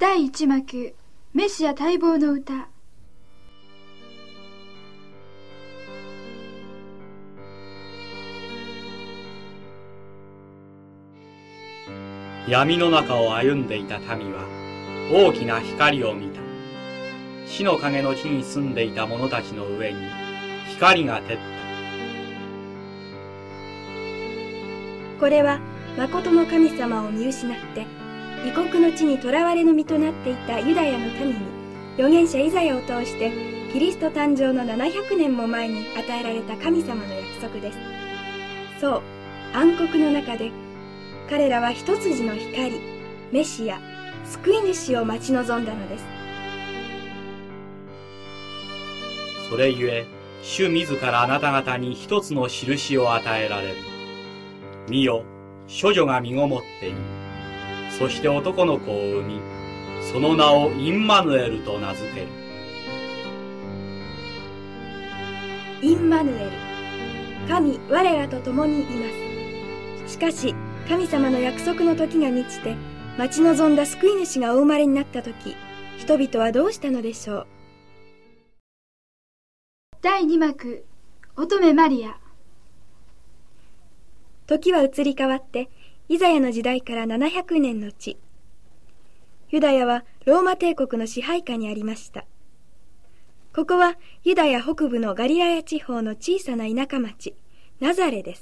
第1幕メシア待望の歌。 闇の中を歩んでいた民は大きな光を見た。死の影の地に住んでいた者たちの上に光が照った。 これは誠の神様を見失って異国の地に囚われの身となっていたユダヤの民に預言者イザヤを通してキリスト誕生の700年も前に与えられた神様の約束です。そう、暗黒の中で彼らは一筋の光、メシア、救い主を待ち望んだのです。 それゆえ主自らあなた方に一つの印を与えられる。見よ、処女が身ごもっている。そして男の子を産み、その名をインマヌエルと名付ける。 インマヌエル、神我らと共にいます。しかし神様の約束の時が満ちて待ち望んだ救い主がお生まれになった時、人々はどうしたのでしょう。 第2幕乙女マリア。 時は移り変わってイザヤの時代から700年の地、ユダヤはローマ帝国の支配下にありました。ここはユダヤ北部のガリラヤ地方の小さな田舎町ナザレです。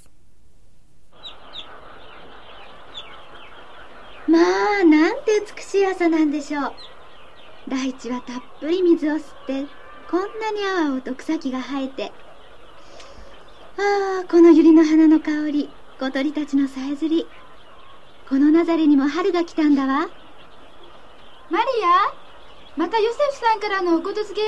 まあ、なんて美しい朝なんでしょう。大地はたっぷり水を吸ってこんなに青々と草木が生えて、ああ、この百合の花の香り、小鳥たちのさえずり。このナザレにも春が来たんだわ。 マリア、またヨセフさんからのおことづけよ。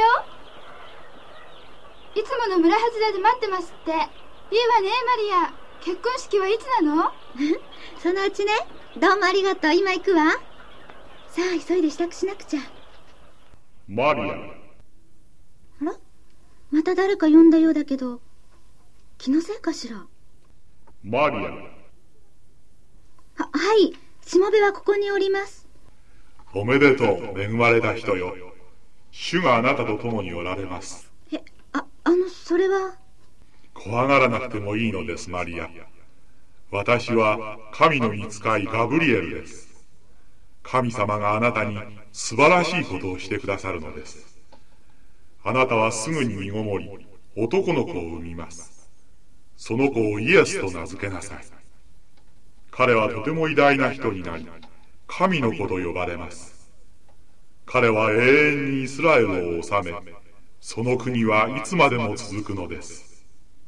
いつもの村外れで待ってますって。いいわね、マリア。結婚式はいつなの？ そのうちね。どうもありがとう。今行くわ。さあ、急いで支度しなくちゃ。 マリア。 あら、また誰か呼んだようだけど、気のせいかしら。 マリア。 はい、しもべはここにおります。 おめでとう、恵まれた人よ。主があなたと共におられます。 それは。 怖がらなくてもいいのです、マリア。私は神の御使いガブリエルです。神様があなたに素晴らしいことをしてくださるのです。あなたはすぐに身ごもり、男の子を産みます。その子をイエスと名付けなさい。彼はとても偉大な人になり、神の子と呼ばれます。彼は永遠にイスラエルを治め、その国はいつまでも続くのです。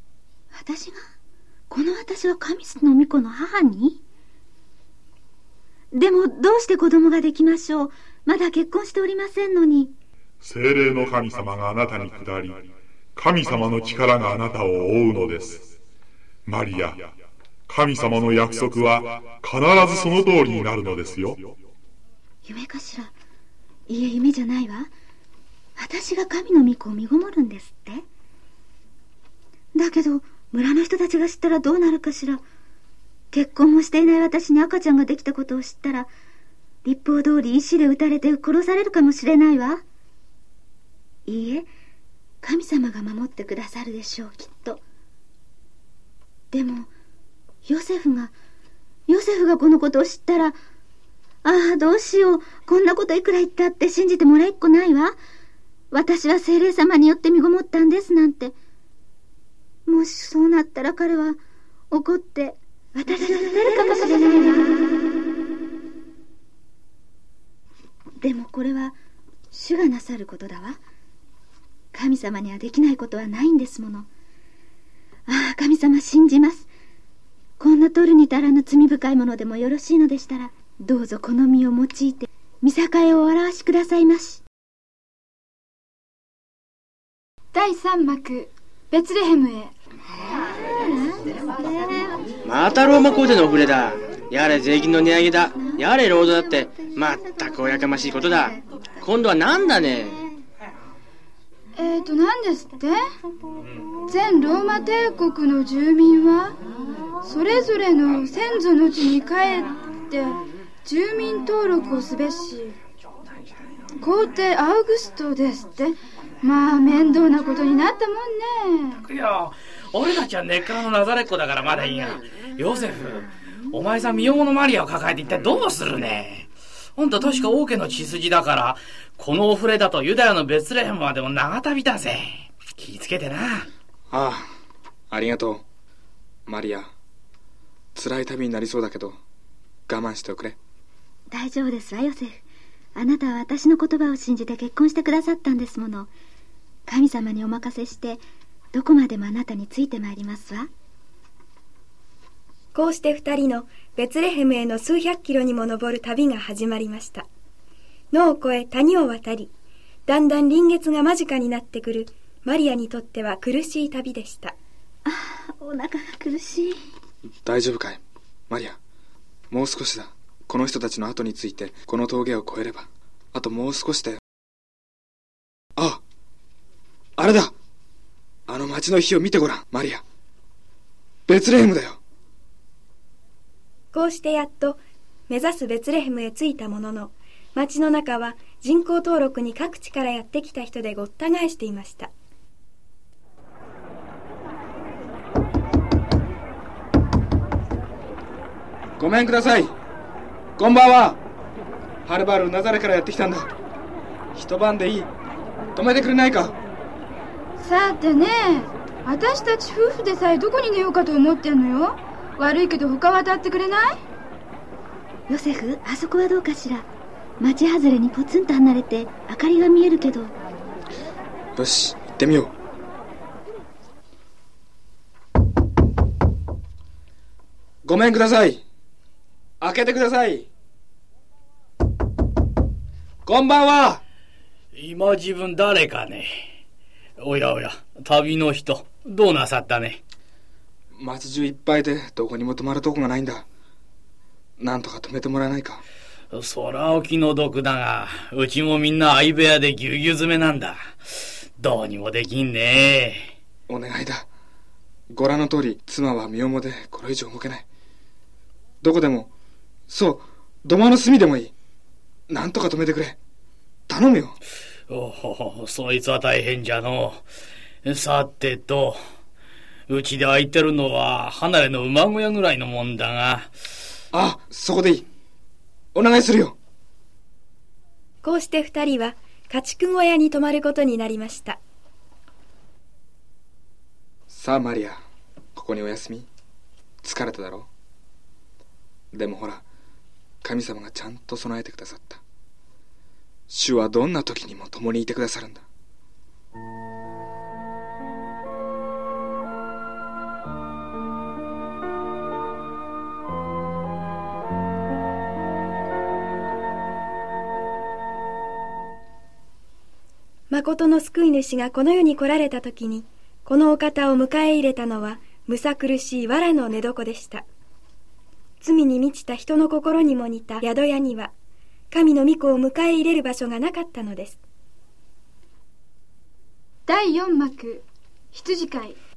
この私は神の御子の母に？でもどうして子供ができましょう。まだ結婚しておりませんのに。 聖霊の神様があなたに下り、神様の力があなたを覆うのです。マリア、神様の約束は必ずその通りになるのですよ。 夢かしら。いえ、夢じゃないわ。私が神の御子を身ごもるんですって。だけど村の人たちが知ったらどうなるかしら。結婚もしていない私に赤ちゃんができたことを知ったら、律法通り石で撃たれて殺されるかもしれないわ。いいえ、神様が守ってくださるでしょう、きっと。でもヨセフがこのことを知ったら、どうしよう。こんなこといくら言ったって信じてもらえっこないわ。私は聖霊様によって身ごもったんですなんて。もしそうなったら彼は怒って私を捨てるかもしれないわ。でもこれは主がなさることだわ。神様にはできないことはないんですもの。神様信じます。こんな取るに足らぬ罪深いものでもよろしいのでしたら、どうぞこの身を用いて見境をお表しくださいまし。 第3幕ベツレヘムへ。 またローマ皇帝の遅れだ。やれ税金の値上げだ。やれ労働だって、まったくおやかましいことだ。今度はなんだね。 何ですって？全ローマ帝国の住民はそれぞれの先祖の地に帰って住民登録をすべし、 皇帝アウグストですって。まあ面倒なことになったもんね。 いや、俺たちは根っからのナザレっ子だからまだいいが、ヨセフ、お前さん身重のマリアを抱えて一体どうするね。あんた確か王家の血筋だから、このお触れだとユダヤのベツレヘムまでも長旅だぜ。気ぃつけてな。 ありがとうマリア。辛い旅になりそうだけど我慢しておくれ。 大丈夫ですわヨセフ。あなたは私の言葉を信じて結婚してくださったんですもの。神様にお任せしてどこまでもあなたについてまいりますわ。 こうして二人のベツレヘムへの数百キロにも上る旅が始まりました。野を越え谷を渡り、だんだん臨月が間近になってくるマリアにとっては苦しい旅でした。 お腹が苦しい。 大丈夫かいマリア。もう少しだ。この人たちの後についてこの峠を越えればあともう少しだよ。あれだ。あの町の火を見てごらんマリア。ベツレヘムだよ。 こうしてやっと目指すベツレヘムへ着いたものの、町の中は人口登録に各地からやってきた人でごった返していました。 ごめんください。こんばんは。はるばるナザレからやってきたんだ。一晩でいい。泊めてくれないか。 さてね、私たち夫婦でさえどこに寝ようかと思ってんのよ。悪いけど他は当たってくれない？ ヨセフ、あそこはどうかしら。町外れにポツンと離れて明かりが見えるけど。 よし、行ってみよう。ごめんください。開けてください。こんばんは。 今自分誰かね。おやおや、旅の人どうなさったね。 町中いっぱいでどこにも泊まるとこがないんだ。なんとか泊めてもらえないか。 そらお気の毒だが、うちもみんな相部屋でぎゅうぎゅう詰めなんだ。どうにもできんね。 お願いだ。ご覧の通り妻は身重でこれ以上動けない。どこでも、そう土間の隅でもいい。なんとか泊めてくれ。頼むよ。 おお、そいつは大変じゃの。さてと、うちで空いてるのは離れの馬小屋ぐらいのもんだが。 そこでいい。お願いするよ。 こうして二人は家畜小屋に泊まることになりました。 さあマリア、ここにお休み。疲れただろう。でもほら、神様がちゃんと備えてくださった。主はどんな時にも共にいてくださるんだ。 誠の救い主がこの世に来られた時に、このお方を迎え入れたのはむさ苦しい藁の寝床でした。罪に満ちた人の心にも似た宿屋には、神の御子を迎え入れる場所がなかったのです。 第4幕、羊飼い。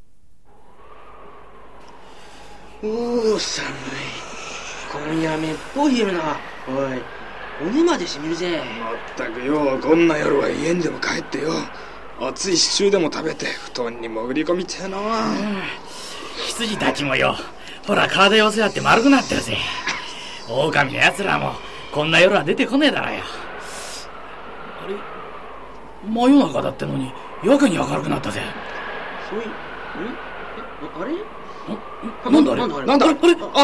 寒い。今夜めっぽい昼な。おい、骨までしみるぜ。 まったくよ、こんな夜は家にでも帰ってよ。熱いシチューでも食べて布団に潜り込みてえな。 羊たちもよ、ほら体寄せ合って丸くなってるぜ。狼のやつらもこんな夜は出てこねえだろよ。あれ、真夜中だってのにやけに明るくなったぜ。 そういう、あれ？ なんだあれ？ なんだあれ？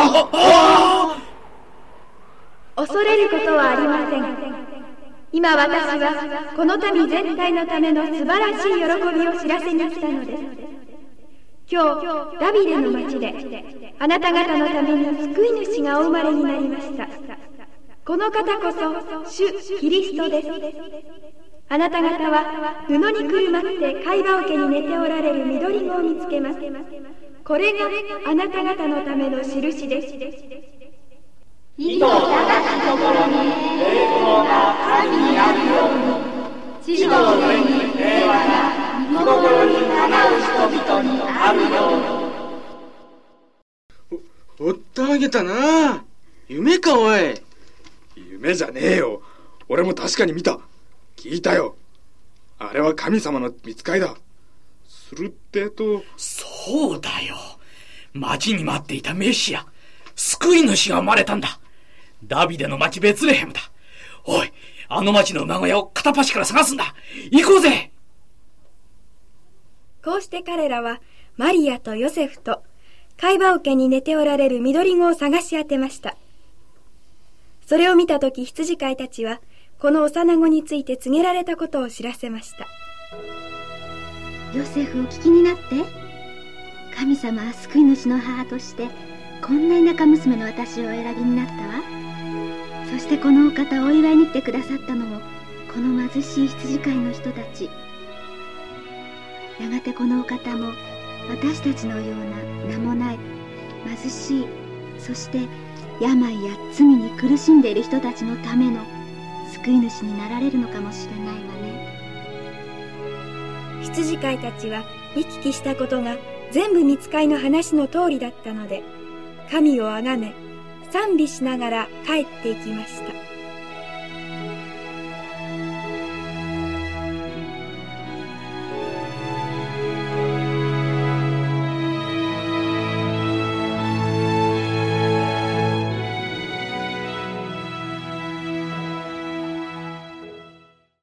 恐れることはありません。今私はこの民全体のための素晴らしい喜びを知らせに来たのです。今日ダビデの町であなた方のために救い主がお生まれになりました。この方こそ主キリストです。あなた方は布にくるまって貝羽桶に寝ておられる緑子を見つけます。これがあなた方のための印です。 意図高きところに栄光が神にあるように、地の上に平和が御心にかなう人々にあるように。 おったまげたな。夢かおい。 夢じゃねえよ。俺も確かに見た。 聞いたよ。あれは神様の御使いだ。するってと。 そうだよ。待ちに待っていたメシア、救い主が生まれたんだ。ダビデの町ベツレヘムだ。おい、あの町の馬小屋を片っ端から探すんだ。行こうぜ。 こうして彼らはマリアとヨセフと貝羽桶に寝ておられる緑子を探し当てました。それを見たとき、羊飼いたちはこの幼子について告げられたことを知らせました。 ヨセフ、お聞きになって。神様は救い主の母としてこんな田舎娘の私をお選びになったわ。そしてこのお方をお祝いに来てくださったのもこの貧しい羊飼いの人たち。やがてこのお方も私たちのような名もない貧しい、そして病や罪に苦しんでいる人たちのための救い主になられるのかもしれないわね。 羊飼いたちは見聞きしたことが全部御使いの話の通りだったので、神をあがめ賛美しながら帰っていきました。